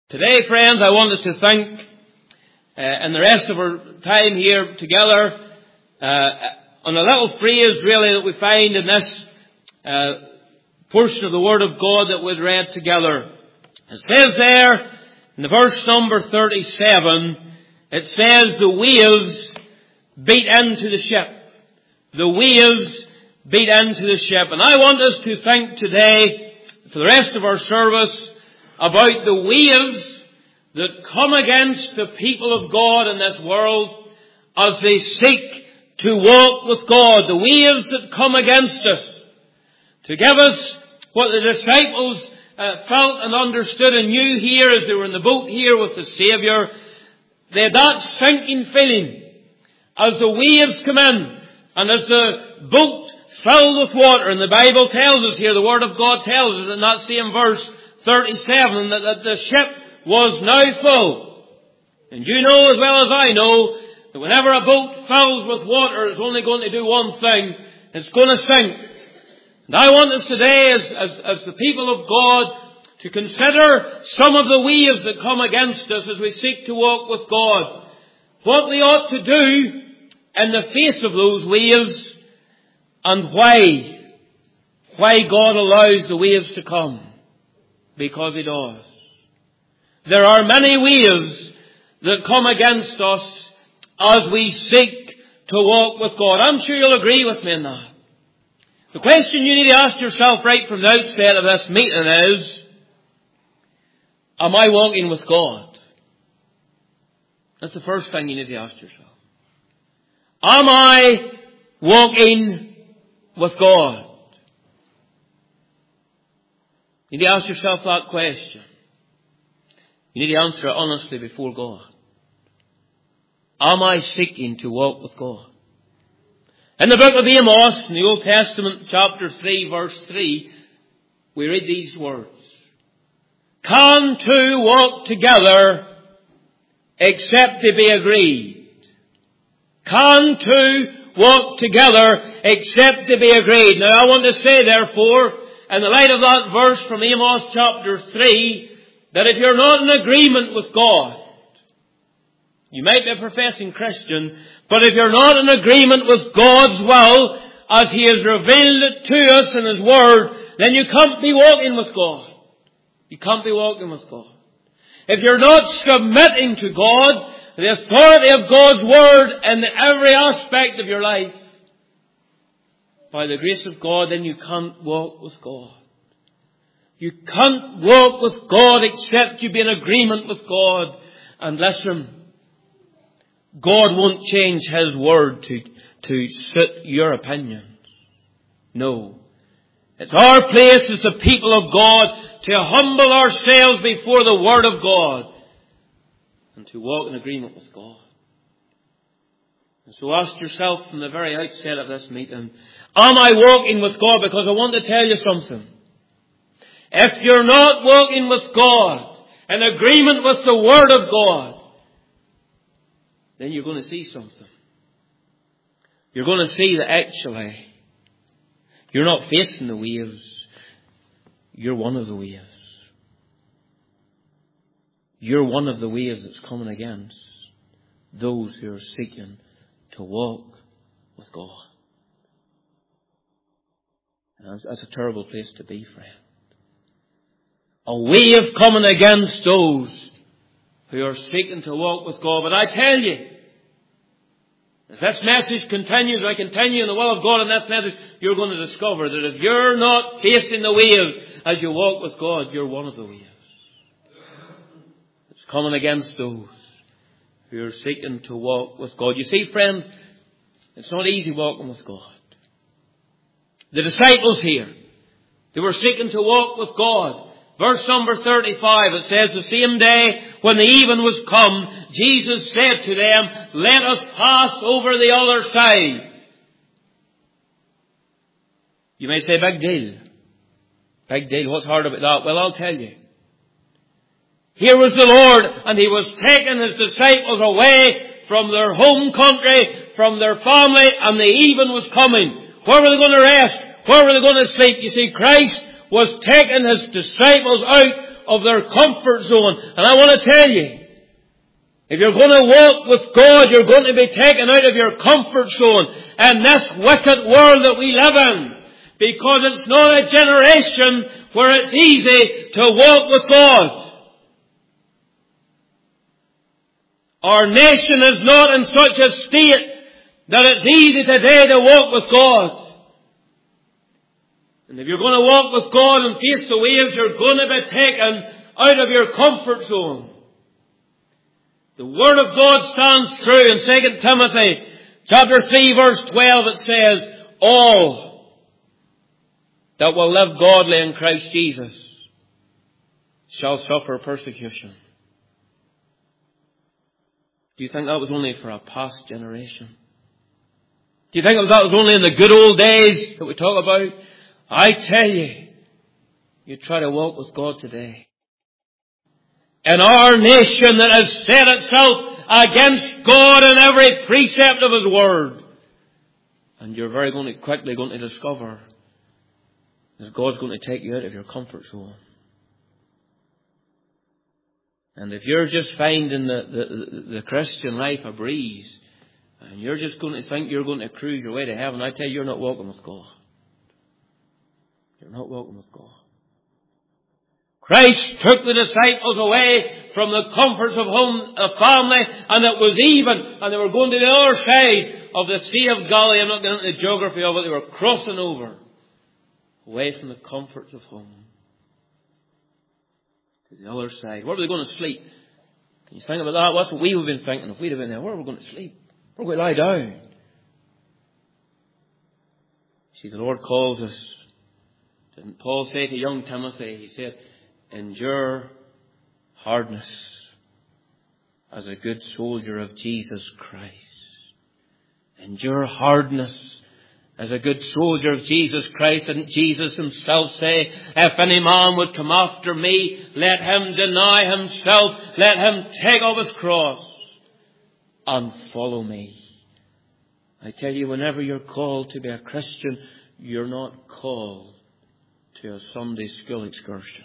Today, friends, I want us to think, and the rest of our time here together, on a little phrase really that we find in this portion of the Word of God that we've read together. It says there, in the verse number 37, it says, the waves beat into the ship. The waves beat into the ship. And I want us to think today, for the rest of our service, about the waves that come against the people of God in this world as they seek to walk with God. The waves that come against us to give us what the disciples felt and understood and knew here as they were in the boat here with the Saviour. They had that sinking feeling as the waves come in and as the boat filled with water. And the Bible tells us here, the Word of God tells us in that same verse 37, that the ship was now full. And you know as well as I know that whenever a boat fills with water, it's only going to do one thing. It's going to sink. And I want us today as the people of God to consider some of the waves that come against us as we seek to walk with God. What we ought to do in the face of those waves and why God allows the waves to come. Because He does. There are many waves that come against us as we seek to walk with God. I'm sure you'll agree with me in that. The question you need to ask yourself right from the outset of this meeting is, am I walking with God? That's the first thing you need to ask yourself. Am I walking with God? You need to ask yourself that question. You need to answer it honestly before God. Am I seeking to walk with God? In the book of Amos, in the Old Testament, chapter 3, verse 3, we read these words. Can two walk together except they be agreed? Can two walk together except they be agreed? Now I want to say therefore, in the light of that verse from Amos chapter 3, that if you're not in agreement with God, you might be a professing Christian, but if you're not in agreement with God's will, as He has revealed it to us in His Word, then you can't be walking with God. You can't be walking with God. If you're not submitting to God, the authority of God's Word in every aspect of your life, by the grace of God, then you can't walk with God. You can't walk with God except you be in agreement with God. And listen, God won't change His Word to suit your opinions. No. It's our place as the people of God to humble ourselves before the Word of God and to walk in agreement with God. And so ask yourself from the very outset of this meeting, am I walking with God? Because I want to tell you something. If you're not walking with God, in agreement with the Word of God, then you're going to see something. You're going to see that actually you're not facing the waves. You're one of the waves. You're one of the waves that's coming against those who are seeking to walk with God. And that's a terrible place to be, friend. A wave coming against those who are seeking to walk with God. But I tell you, as this message continues, I continue in the will of God in this message, you're going to discover that if you're not facing the waves as you walk with God, you're one of the waves. It's coming against those who are seeking to walk with God. You see, friend, it's not easy walking with God. The disciples here, they were seeking to walk with God. Verse number 35, it says, the same day when the even was come, Jesus said to them, let us pass over the other side. You may say, big deal. Big deal. What's hard about that? Well, I'll tell you. Here was the Lord, and He was taking His disciples away from their home country, from their family, and the even was coming. Where were they going to rest? Where were they going to sleep? You see, Christ was taking His disciples out of their comfort zone. And I want to tell you, if you're going to walk with God, you're going to be taken out of your comfort zone in this wicked world that we live in. Because it's not a generation where it's easy to walk with God. Our nation is not in such a state that it's easy today to walk with God. And if you're going to walk with God and face the waves, you're going to be taken out of your comfort zone. The Word of God stands true. In 2 Timothy chapter 3 verse 12 it says, all that will live godly in Christ Jesus shall suffer persecution. Do you think that was only for a past generation? Do you think that was only in the good old days that we talk about? I tell you, you try to walk with God today. In our nation that has set itself against God in every precept of His Word. And you're quickly going to discover that God's going to take you out of your comfort zone. And if you're just finding the Christian life a breeze, and you're just going to think you're going to cruise your way to heaven, I tell you, you're not walking with God. You're not walking with God. Christ took the disciples away from the comforts of home, of family, and it was even, and they were going to the other side of the Sea of Galilee. I'm not getting into the geography of it. They were crossing over, away from the comforts of home, to the other side. Where were they going to sleep? Can you think about that? That's what we would have been thinking if we'd have been there. Where are we going to sleep? Where are we going to lie down? See, the Lord calls us. Didn't Paul say to young Timothy, he said, endure hardness as a good soldier of Jesus Christ. Endure hardness as a good soldier of Jesus Christ. And Jesus Himself say, if any man would come after me, let him deny himself, let him take up his cross and follow me. I tell you, whenever you're called to be a Christian, you're not called to a Sunday school excursion.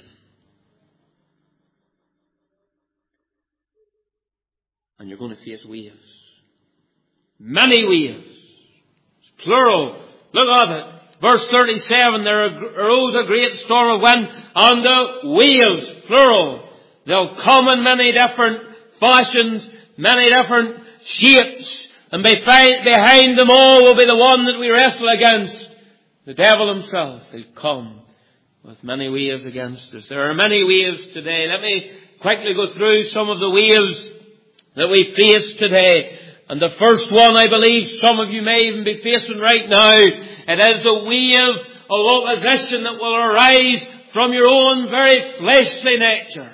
And you're going to face waves. Many waves. It's plural. Look at it. Verse 37, there arose a great storm of wind, and the waves, plural. They'll come in many different fashions, many different shapes, and behind them all will be the one that we wrestle against, the devil himself. He'll come with many waves against us. There are many waves today. Let me quickly go through some of the waves that we face today. And the first one, I believe some of you may even be facing right now. It is the wave of opposition that will arise from your own very fleshly nature.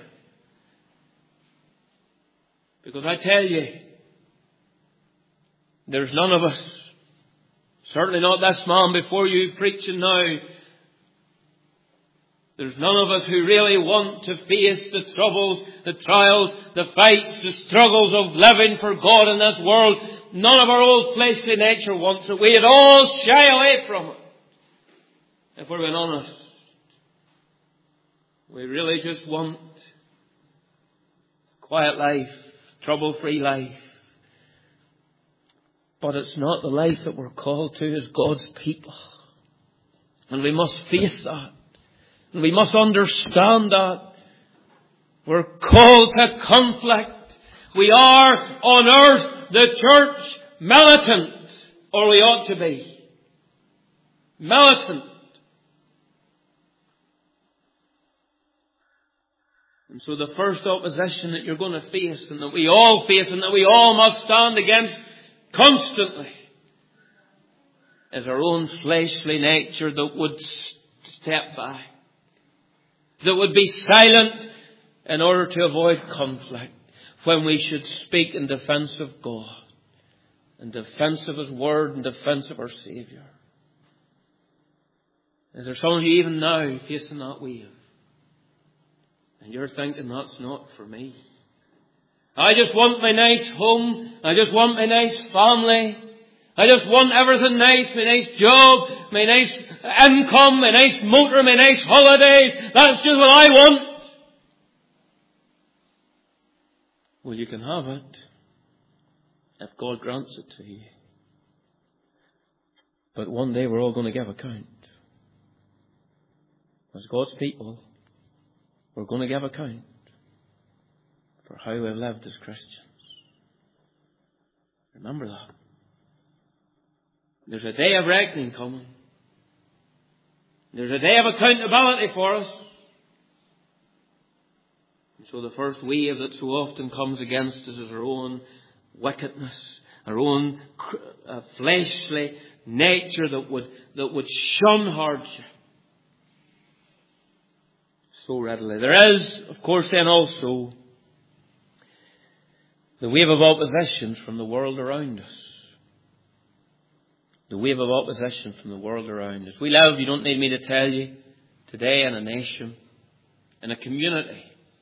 Because I tell you, there's none of us, certainly not this man before you preaching now, there's none of us who really want to face the troubles, the trials, the fights, the struggles of living for God in this world. None of our old fleshly nature wants it. We'd all shy away from it, if we're being honest. We really just want quiet life, trouble-free life. But it's not the life that we're called to as God's people. And we must face that. And we must understand that. We're called to conflict. We are on earth the church militant, or we ought to be. Militant. And so the first opposition that you're going to face, and that we all face, and that we all must stand against constantly, is our own fleshly nature that would step back, that would be silent in order to avoid conflict, when we should speak in defense of God, in defense of His Word, in defense of our Saviour. Is there some of you even now facing that wave? And you're thinking, that's not for me. I just want my nice home. I just want my nice family. I just want everything nice. My nice job, my nice income, my nice motor, my nice holidays. That's just what I want. Well, you can have it if God grants it to you. But one day we're all going to give account. As God's people, we're going to give account for how we've lived as Christians. Remember that. There's a day of reckoning coming. There's a day of accountability for us. And so the first wave that so often comes against us is our own wickedness, our own fleshly nature that would shun hardship so readily. There is, of course, then also the wave of opposition from the world around us. The wave of opposition from the world around us. We live, you don't need me to tell you, today in a nation, in a community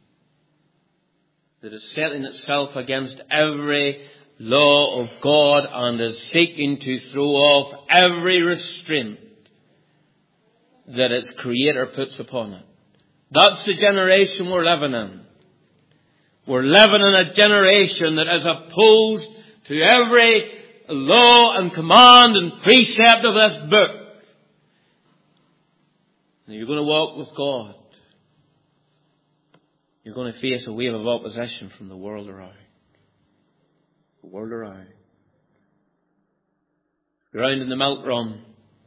that is setting itself against every law of God and is seeking to throw off every restraint that its Creator puts upon it. That's the generation we're living in. We're living in a generation that is opposed to every law and command and precept of this book. And you're going to walk with God. You're going to face a wave of opposition from the world around. The world around. Around in the milk run.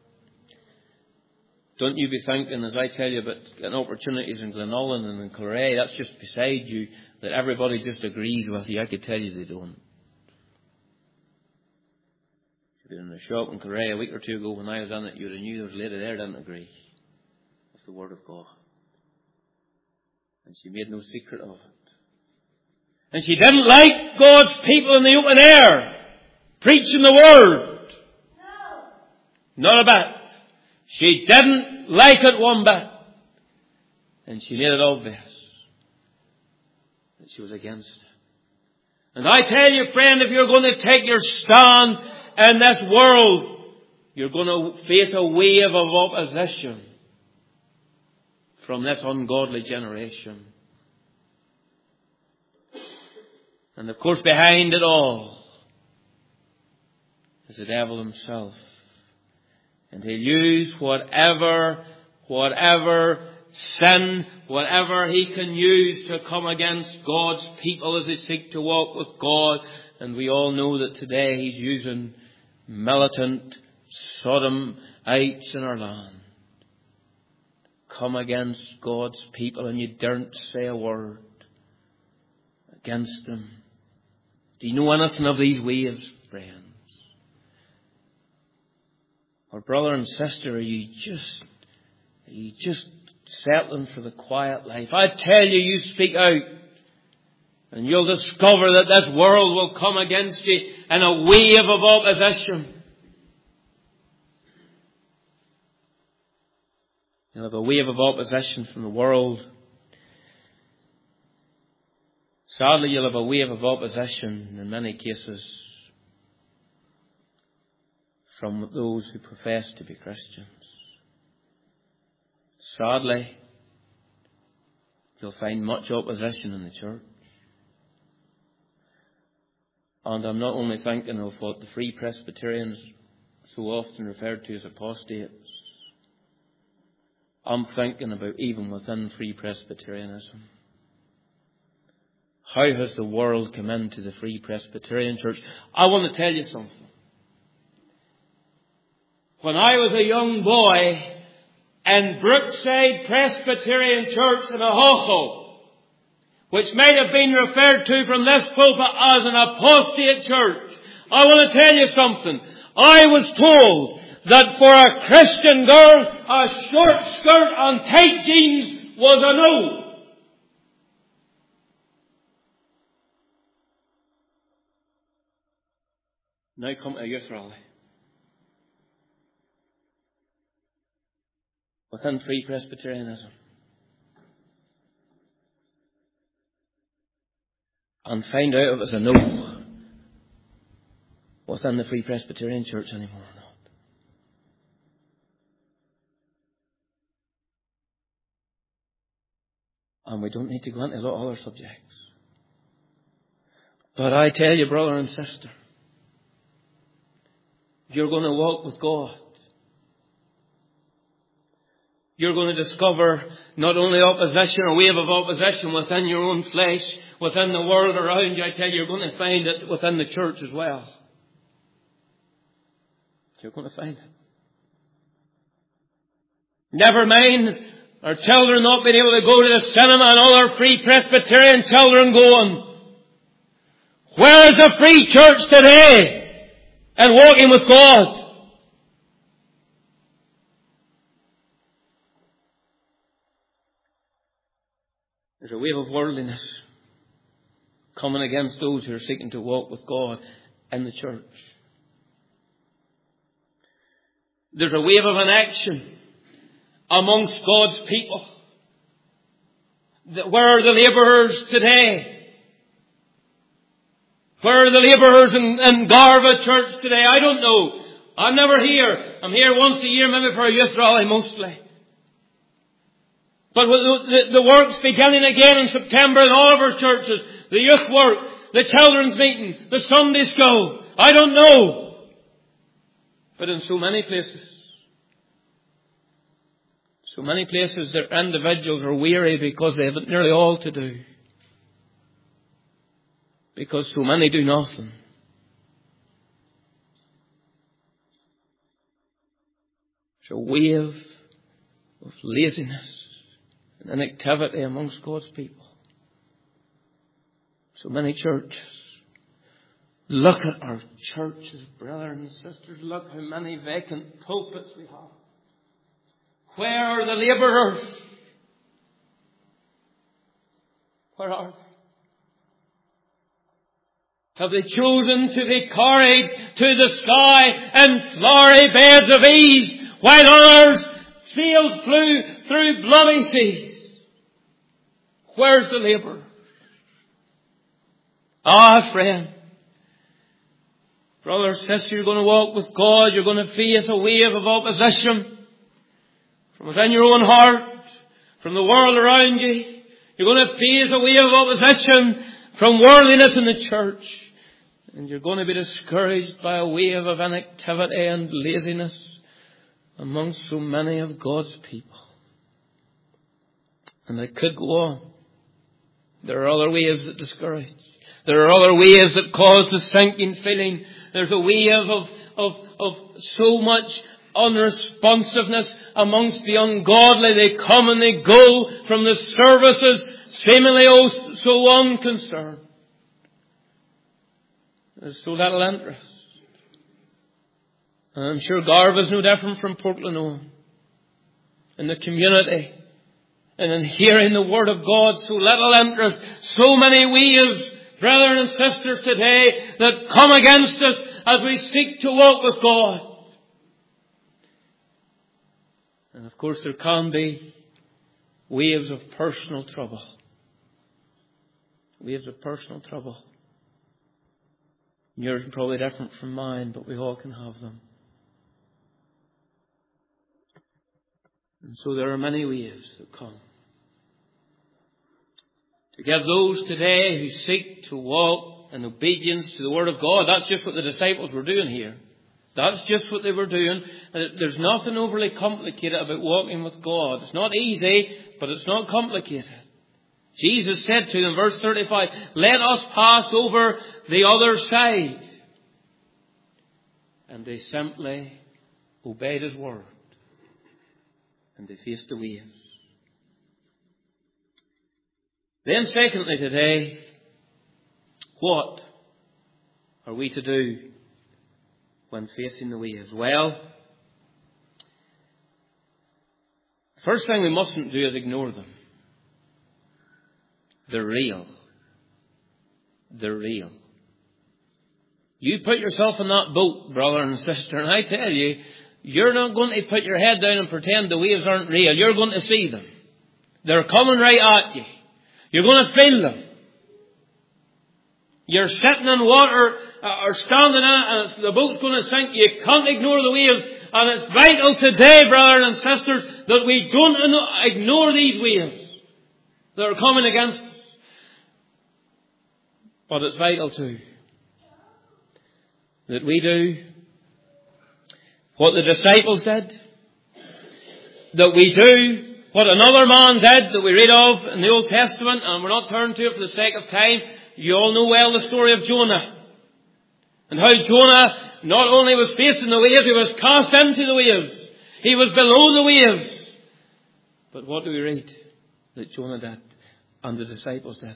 Don't you be thinking, as I tell you about getting opportunities in Glenollan and in Kilrea, that's just beside you, that everybody just agrees with you. I could tell you they don't. If you're in a shop in Kilrea a week or two ago when I was in it, you'd have knew there was a lady there that didn't agree with the Word of God. And she made no secret of it. And she didn't like God's people in the open air preaching the Word. No. Not a bit. She didn't like it one bit. And she made it obvious that she was against it. And I tell you, friend, if you're going to take your stand in this world, you're going to face a wave of opposition from this ungodly generation. And of course, behind it all is the devil himself. And he'll use whatever sin, whatever he can use to come against God's people as they seek to walk with God. And we all know that today he's using militant Sodomites in our land. Come against God's people and you daren't say a word against them. Do you know anything of these waves, friends? Or brother and sister, are you just settling for the quiet life? I tell you, you speak out and you'll discover that this world will come against you in a wave of opposition. You'll have a wave of opposition from the world. Sadly, you'll have a wave of opposition in many cases from those who profess to be Christians. Sadly, you'll find much opposition in the church. And I'm not only thinking of what the Free Presbyterians so often referred to as apostates. I'm thinking about even within Free Presbyterianism. How has the world come into the Free Presbyterian Church? I want to tell you something. When I was a young boy in Brookside Presbyterian Church in Ohoho, which might have been referred to from this pulpit as an apostate church, I want to tell you something. I was told that for a Christian girl, a short skirt and tight jeans was a no. Now come to a youth rally. Within Free Presbyterianism. And find out if it's a no within the Free Presbyterian Church anymore or not. And we don't need to go into a lot of other subjects. But I tell you, brother and sister, you're going to walk with God. You're going to discover not only opposition, a wave of opposition within your own flesh, within the world around you. I tell you, you're going to find it within the church as well. You're going to find it. Never mind our children not being able to go to the cinema and all our free Presbyterian children going. Where is the free church today and walking with God? There's a wave of worldliness coming against those who are seeking to walk with God in the church. There's a wave of inaction amongst God's people. Where are the labourers today? Where are the labourers in Garva Church today? I don't know. I'm never here. I'm here once a year, maybe for a youth rally mostly. But with the work's beginning again in September in all of our churches, the youth work, the children's meeting, the Sunday school, I don't know. But in so many places, their individuals are weary because they have nearly all to do. Because so many do nothing. There's a wave of laziness and inactivity amongst God's people. So many churches. Look at our churches, brothers and sisters. Look how many vacant pulpits we have. Where are the labourers? Where are they? Have they chosen to be carried to the sky in flowery beds of ease, while others sailed through bloody seas? Where's the labourer? Friend. Brother or sister, you're going to walk with God. You're going to face a wave of opposition from within your own heart, from the world around you. You're going to face a wave of opposition from worldliness in the church. And you're going to be discouraged by a wave of inactivity and laziness amongst so many of God's people. And it could go on. There are other waves that discourage. There are other waves that cause the sinking feeling. There's a wave of so much unresponsiveness amongst the ungodly. They come and they go from the services, seemingly so unconcerned. There's so little interest. And I'm sure Garva's no different from Portland in the community. And in hearing the Word of God, so little interest. So many waves, brethren and sisters today, that come against us as we seek to walk with God. And of course there can be waves of personal trouble. Waves of personal trouble. Yours are probably different from mine, but we all can have them. And so there are many waves that come. To give those today who seek to walk in obedience to the Word of God, that's just what the disciples were doing here. That's just what they were doing. There's nothing overly complicated about walking with God. It's not easy, but it's not complicated. Jesus said to them, verse 35, let us pass over the other side. And they simply obeyed His word. And they faced the waves. Then secondly today, what are we to do when facing the waves? Well, the first thing we mustn't do is ignore them. They're real. They're real. You put yourself in that boat, brother and sister, and I tell you, you're not going to put your head down and pretend the waves aren't real. You're going to see them. They're coming right at you. You're going to feel them. You're sitting in water or standing in it and the boat's going to sink. You can't ignore the waves. And it's vital today, brothers and sisters, that we don't ignore these waves that are coming against us. But it's vital too that we do what the disciples did. That we do what another man did that we read of in the Old Testament, and we're not turning to it for the sake of time. You all know well the story of Jonah. And how Jonah not only was facing the waves, he was cast into the waves. He was below the waves. But what do we read? That Jonah did, and the disciples did.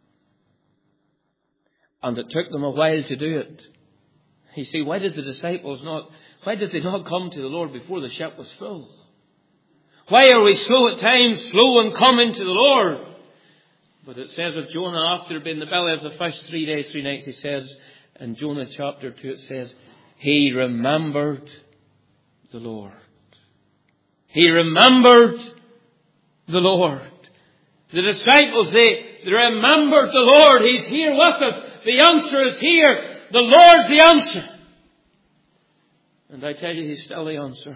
And it took them a while to do it. You see, why did they not come to the Lord before the ship was full? Why are we slow at times, slow in coming to the Lord? But it says of Jonah, after being in the belly of the fish 3 days, 3 nights, he says, in Jonah chapter 2, it says, he remembered the Lord. He remembered the Lord. The disciples, they remembered the Lord. He's here with us. The answer is here. The Lord's the answer. And I tell you, He's still the answer.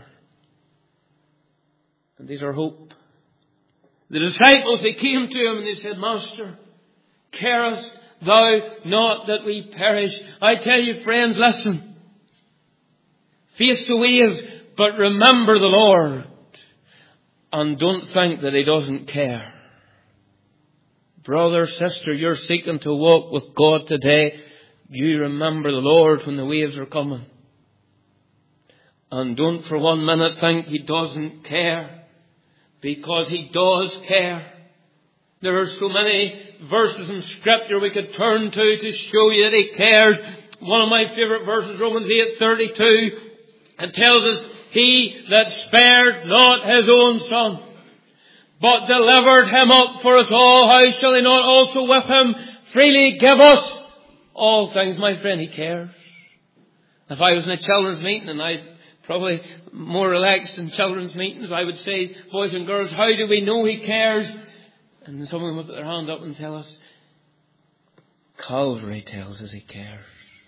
And these are hope. The disciples, they came to Him and they said, Master, carest thou not that we perish? I tell you, friends, listen. Face the waves, but remember the Lord. And don't think that He doesn't care. Brother, sister, you're seeking to walk with God today. You remember the Lord when the waves are coming. And don't for 1 minute think He doesn't care. Because He does care. There are so many verses in Scripture we could turn to show you that He cares. One of my favourite verses, Romans 8:32, it tells us, He that spared not His own Son, but delivered Him up for us all, how shall He not also with Him freely give us all things? My friend, He cares. If I was in a children's meeting, and I'd probably more relaxed in children's meetings, I would say, boys and girls, how do we know He cares? And someone would put their hand up and tell us, Calvary tells us He cares.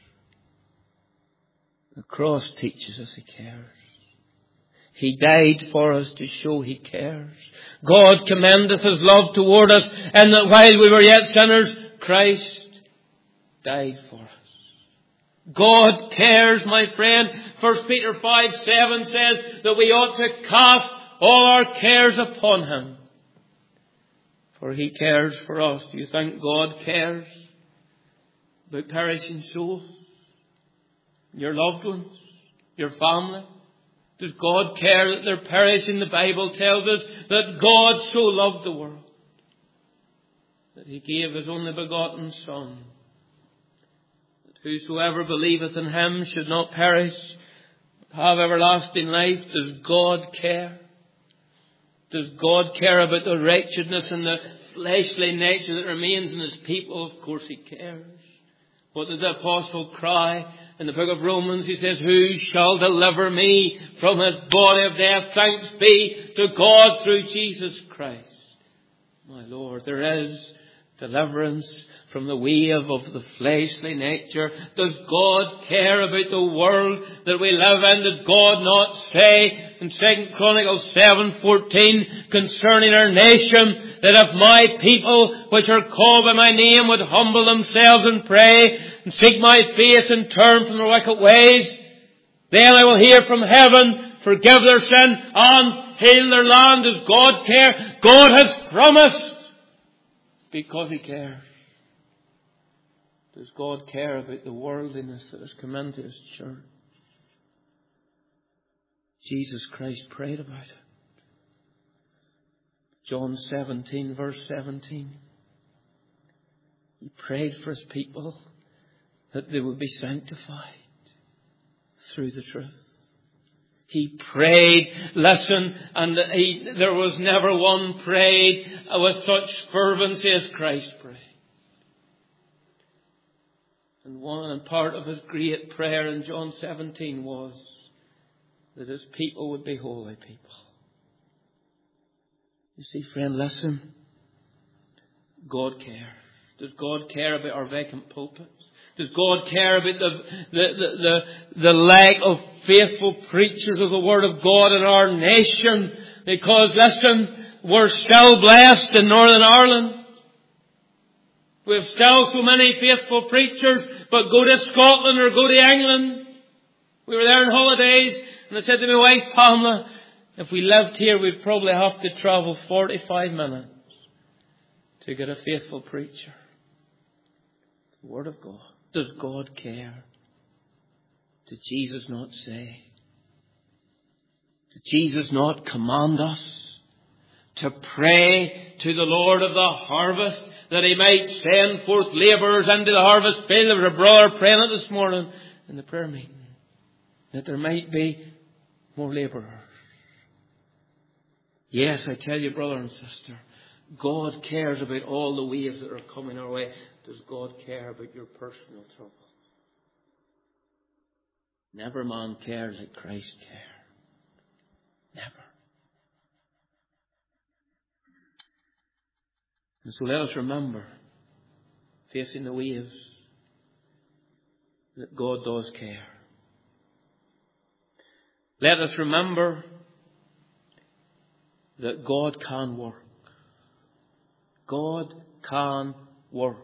The cross teaches us He cares. He died for us to show He cares. God commendeth His love toward us, and that while we were yet sinners, Christ died for us. God cares, my friend. 1 Peter 5:7 says that we ought to cast all our cares upon Him, for He cares for us. Do you think God cares about perishing souls? Your loved ones? Your family? Does God care that they're perishing? The Bible tells us that God so loved the world that He gave His only begotten Son, that whosoever believeth in Him should not perish, but have everlasting life. Does God care? Does God care about the wretchedness and the fleshly nature that remains in His people? Of course He cares. What did the apostle cry in the book of Romans? He says, who shall deliver me from this body of death? Thanks be to God through Jesus Christ, my Lord. There is deliverance from the wave of the fleshly nature. Does God care about the world that we live in? Did God not say in 2 Chronicles 7:14 concerning our nation, that if my people which are called by my name would humble themselves and pray and seek my face and turn from their wicked ways, then I will hear from heaven, forgive their sin and heal their land? Does God care? God has promised, because He cares. Does God care about the worldliness that has come into His church? Jesus Christ prayed about it. John 17 verse 17. He prayed for His people that they would be sanctified through the truth. He prayed, listen, and there was never one prayed with such fervency as Christ prayed. And one part of His great prayer in John 17 was that His people would be holy people. You see, friend, listen. God cares. Does God care about our vacant pulpits? Does God care about the lack of faithful preachers of the Word of God in our nation? Because, listen, we're still blessed in Northern Ireland. We have still so many faithful preachers, but go to Scotland or go to England. We were there on holidays, and I said to my wife, Pamela, if we lived here, we'd probably have to travel 45 minutes to get a faithful preacher. The Word of God. Does God care? Did Jesus not say? Did Jesus not command us to pray to the Lord of the harvest that He might send forth labourers into the harvest field? There was a brother praying it this morning in the prayer meeting, that there might be more labourers. Yes, I tell you, brother and sister, God cares about all the waves that are coming our way. Does God care about your personal trouble? Never man cares like Christ cared. Never. And so let us remember, facing the waves, that God does care. Let us remember that God can work. God can work.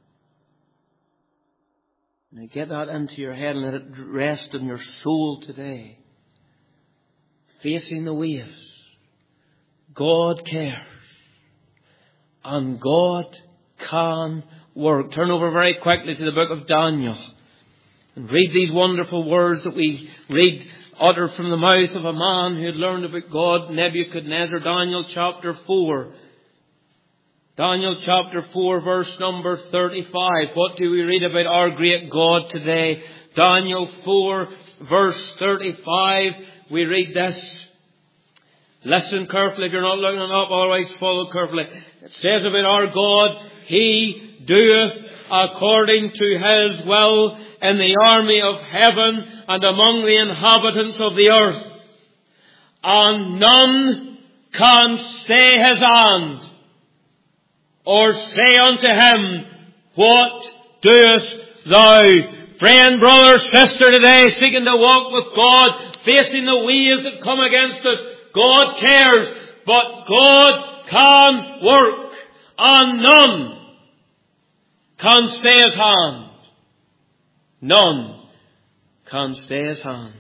Now get that into your head and let it rest in your soul today. Facing the waves, God cares. And God can work. Turn over very quickly to the book of Daniel and read these wonderful words that we read uttered from the mouth of a man who had learned about God, Nebuchadnezzar. Daniel chapter 4. Daniel chapter 4 verse number 35. What do we read about our great God today? Daniel 4 verse 35. We read this. Listen carefully. If you're not looking it up, always follow carefully. It says about our God, He doeth according to His will in the army of heaven and among the inhabitants of the earth. And none can stay His hand, or say unto Him, What doest thou? Friend, brother, sister today, seeking to walk with God, facing the waves that come against us, God cares, but God can work, and none can stay His hand. None can stay His hand.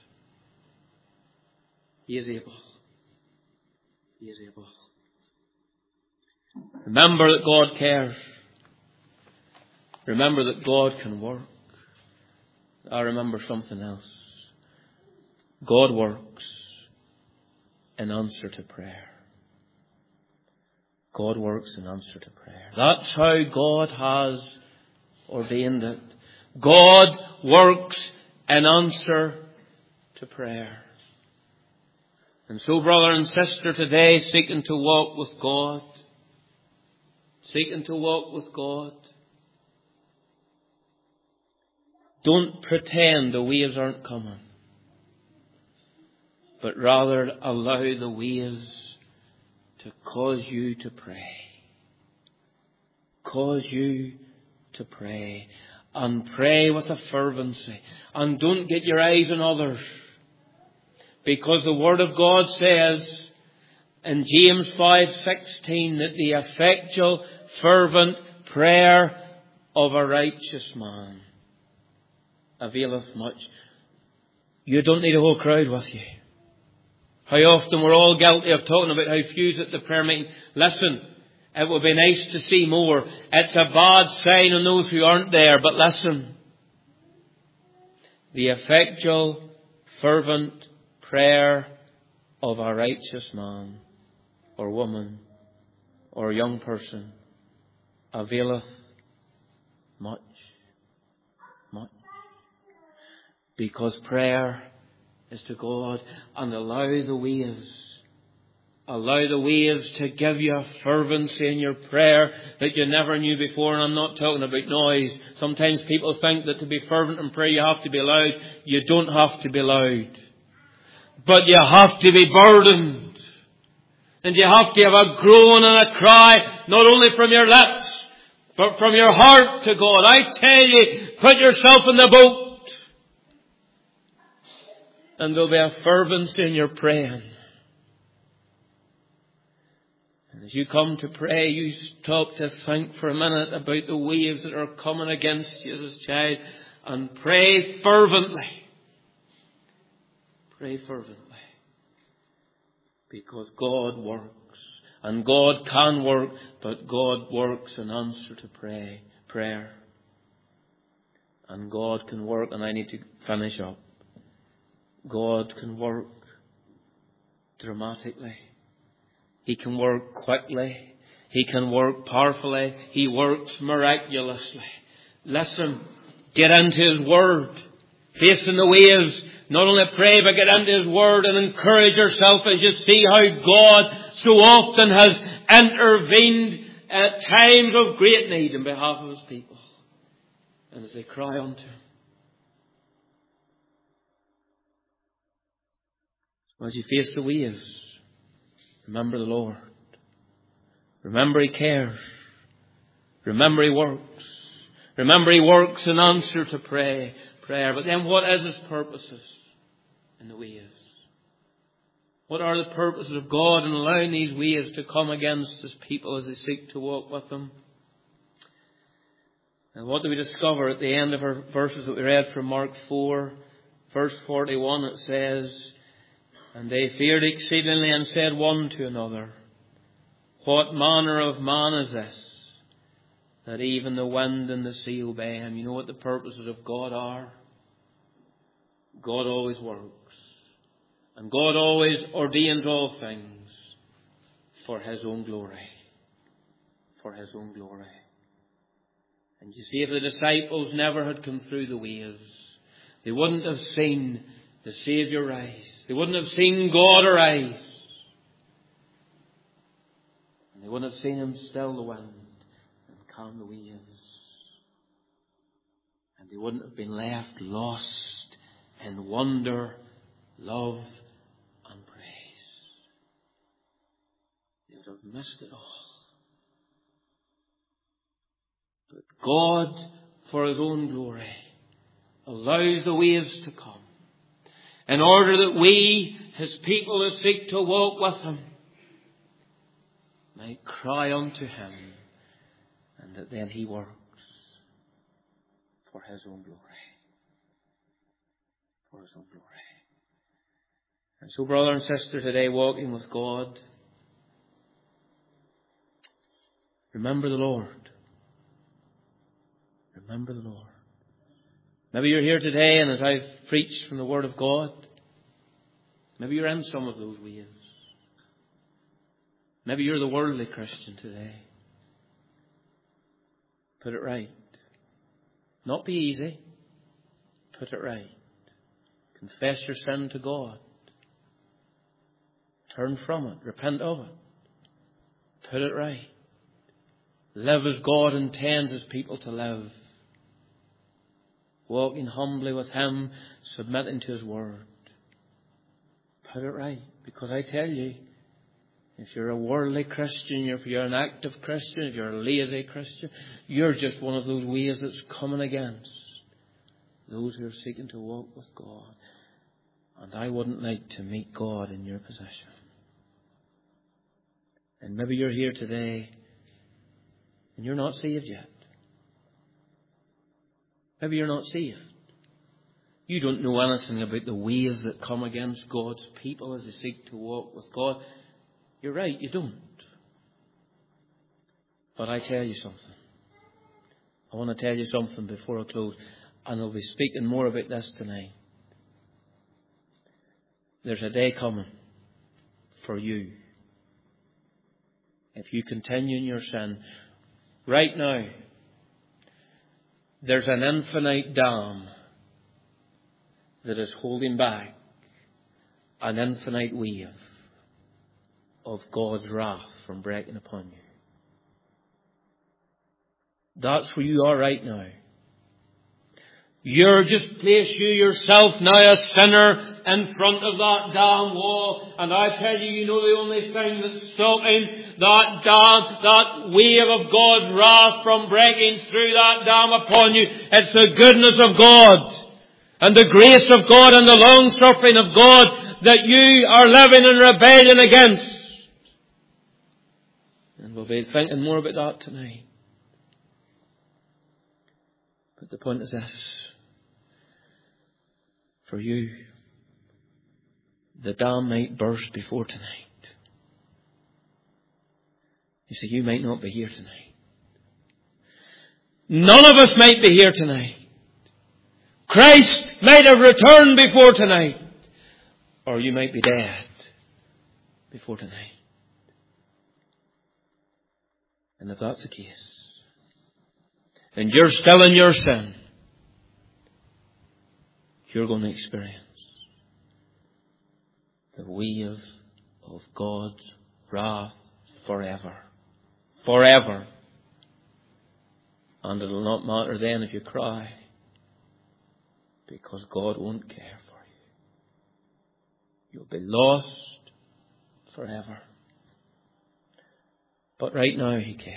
He is able. He is able. Remember that God cares. Remember that God can work. I remember something else. God works in answer to prayer. God works in answer to prayer. That's how God has ordained it. God works in answer to prayer. And so, brother and sister, today, seeking to walk with God, seeking to walk with God, don't pretend the waves aren't coming, but rather allow the waves to cause you to pray. Cause you to pray. And pray with a fervency. And don't get your eyes on others. Because the Word of God says in James 5:16 that the effectual, fervent prayer of a righteous man availeth much. You don't need a whole crowd with you. How often we're all guilty of talking about how few's at the prayer meeting. Listen, it would be nice to see more. It's a bad sign on those who aren't there. But listen, the effectual, fervent prayer of a righteous man or woman or young person availeth much. Much. Because prayer is to God, and allow the waves to give you a fervency in your prayer that you never knew before. And I'm not talking about noise. Sometimes people think that to be fervent in prayer you have to be loud. You don't have to be loud. But you have to be burdened. And you have to have a groan and a cry, not only from your lips, but from your heart to God. I tell you, put yourself in the boat. And there'll be a fervency in your praying. And as you come to pray, you stop to think for a minute about the waves that are coming against you as His child, and pray fervently. Pray fervently. Because God works. And God can work, but God works in answer to prayer. And God can work, and I need to finish up. God can work dramatically. He can work quickly. He can work powerfully. He works miraculously. Listen, get into His Word. Facing the waves, not only pray, but get into His Word and encourage yourself as you see how God so often has intervened at times of great need in behalf of His people. And as they cry unto Him. As you face the waves, remember the Lord. Remember He cares. Remember He works. Remember He works in answer to prayer. But then what is His purposes in the waves? What are the purposes of God in allowing these waves to come against His people as they seek to walk with Him? And what do we discover at the end of our verses that we read from Mark 4, verse 41? It says, "And they feared exceedingly and said one to another, What manner of man is this, that even the wind and the sea obey Him?" You know what the purposes of God are? God always works. And God always ordains all things for His own glory. For His own glory. And you see, if the disciples never had come through the waves, they wouldn't have seen the Saviour rise. They wouldn't have seen God arise. And they wouldn't have seen Him still the wind and calm the waves. And they wouldn't have been left lost in wonder, love and praise. They would have missed it all. But God, for His own glory, allows the waves to come in order that we, His people who seek to walk with Him, might cry unto Him, and that then He works for His own glory. For His own glory. And so, brother and sister, today, walking with God, remember the Lord. Remember the Lord. Maybe you're here today, and as I've preached from the Word of God, maybe you're in some of those waves. Maybe you're the worldly Christian today. Put it right. Not be easy. Put it right. Confess your sin to God. Turn from it. Repent of it. Put it right. Live as God intends His people to live. Walking humbly with Him, submitting to His Word. Put it right. Because I tell you, if you're a worldly Christian, if you're an active Christian, if you're a lazy Christian, you're just one of those waves that's coming against those who are seeking to walk with God. And I wouldn't like to meet God in your position. And maybe you're here today and you're not saved yet. Maybe you're not saved. You don't know anything about the waves that come against God's people as they seek to walk with God. You're right, you don't. But I tell you something. I want to tell you something before I close. And I'll be speaking more about this tonight. There's a day coming for you. If you continue in your sin, right now, there's an infinite dam that is holding back an infinite wave of God's wrath from breaking upon you. That's where you are right now. You're just placed you yourself now a sinner in front of that dam wall. And I tell you, you know the only thing that's stopping that dam, that wave of God's wrath from breaking through that dam upon you. It's the goodness of God and the grace of God and the long suffering of God that you are living in rebellion against. And we'll be thinking more about that tonight. But the point is this. For you, the dam might burst before tonight. You see, you might not be here tonight. None of us might be here tonight. Christ might have returned before tonight. Or you might be dead before tonight. And if that's the case, and you're still in your sin, you're going to experience the wave of God's wrath forever. Forever. And it'll not matter then if you cry, because God won't care for you. You'll be lost forever. But right now He cares.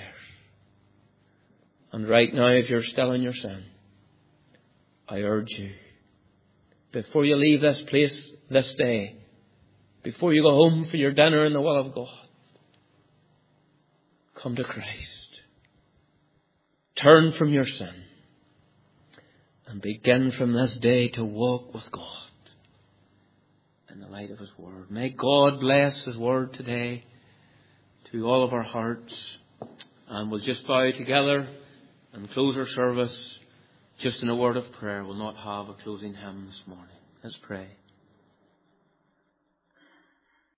And right now, if you're still in your sin, I urge you, before you leave this place this day, before you go home for your dinner in the will of God, come to Christ. Turn from your sin and begin from this day to walk with God in the light of His Word. May God bless His Word today to all of our hearts. And we'll just bow together and close our service just in a word of prayer. We'll not have a closing hymn this morning. Let's pray.